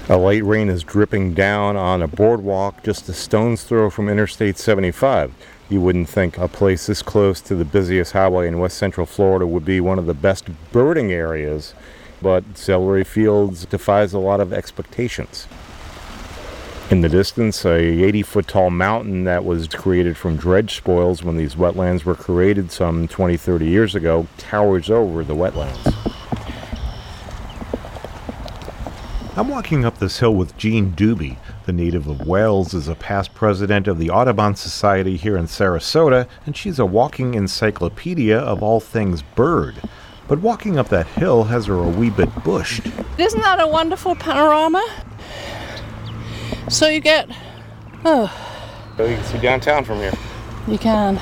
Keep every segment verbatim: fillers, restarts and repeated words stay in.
A light rain is dripping down on a boardwalk just a stone's throw from Interstate seventy-five. You wouldn't think a place this close to the busiest highway in west central Florida would be one of the best birding areas, but Celery Fields defies a lot of expectations. In the distance, a eighty-foot-tall mountain that was created from dredge spoils when these wetlands were created some twenty, thirty years ago towers over the wetlands. I'm walking up this hill with Jean Dubie. The native of Wales is a past president of the Audubon Society here in Sarasota, and she's a walking encyclopedia of all things bird. But walking up that hill has her a wee bit bushed. Isn't that a wonderful panorama? So you get... oh. So you can see downtown from here. You can.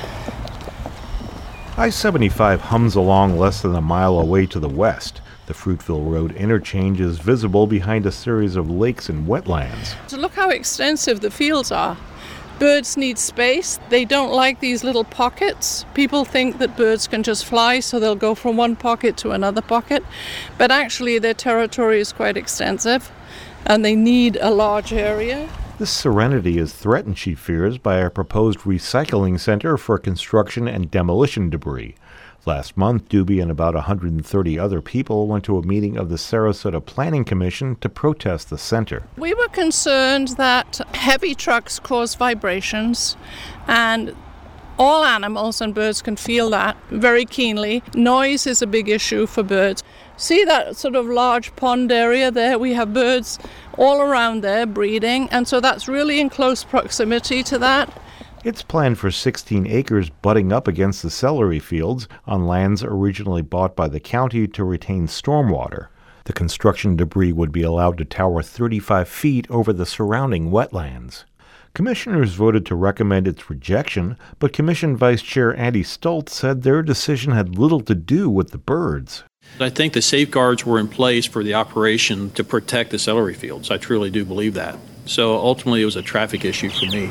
I seventy-five hums along less than a mile away to the west. The Fruitville Road interchange is visible behind a series of lakes and wetlands. So look how extensive the fields are. Birds need space. They don't like these little pockets. People think that birds can just fly, so they'll go from one pocket to another pocket. But actually their territory is quite extensive, and they need a large area. This serenity is threatened, she fears, by a proposed recycling center for construction and demolition debris. Last month, Dubie and about one hundred thirty other people went to a meeting of the Sarasota Planning Commission to protest the center. We were concerned that heavy trucks cause vibrations, and all animals and birds can feel that very keenly. Noise is a big issue for birds. See that sort of large pond area there? We have birds all around there breeding, and so that's really in close proximity to that. It's planned for sixteen acres butting up against the Celery Fields on lands originally bought by the county to retain stormwater. The construction debris would be allowed to tower thirty-five feet over the surrounding wetlands. Commissioners voted to recommend its rejection, but Commission Vice Chair Andy Stoltz said their decision had little to do with the birds. I think the safeguards were in place for the operation to protect the celery fields. I truly do believe that. So ultimately it was a traffic issue for me.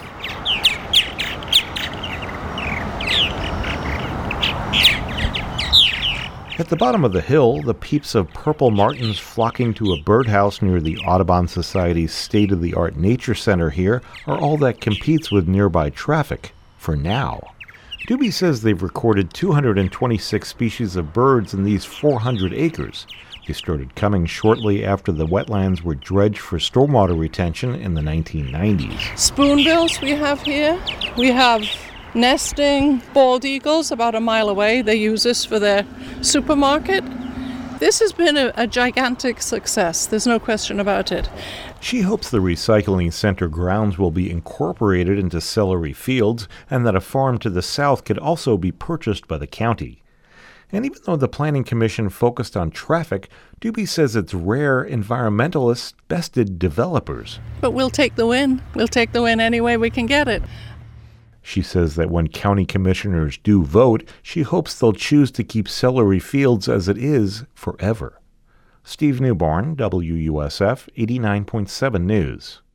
At the bottom of the hill, the peeps of purple martins flocking to a birdhouse near the Audubon Society's state-of-the-art nature center here are all that competes with nearby traffic, for now. Dubie says they've recorded two hundred twenty-six species of birds in these four hundred acres. They started coming shortly after the wetlands were dredged for stormwater retention in the nineteen nineties. Spoonbills we have here. We have nesting bald eagles about a mile away. They use this for their supermarket. This has been a, a gigantic success. There's no question about it. She hopes the recycling center grounds will be incorporated into Celery Fields and that a farm to the south could also be purchased by the county. And even though the Planning Commission focused on traffic, Dubie says it's rare environmentalists bested developers. But we'll take the win. We'll take the win any way we can get it. She says that when county commissioners do vote, she hopes they'll choose to keep Celery Fields as it is forever. Steve Newborn, W U S F eighty-nine point seven News.